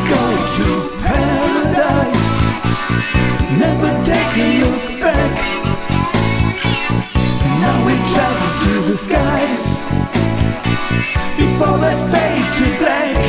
go to paradise. Never take a look back. Now we travel to the skies before they fade to black.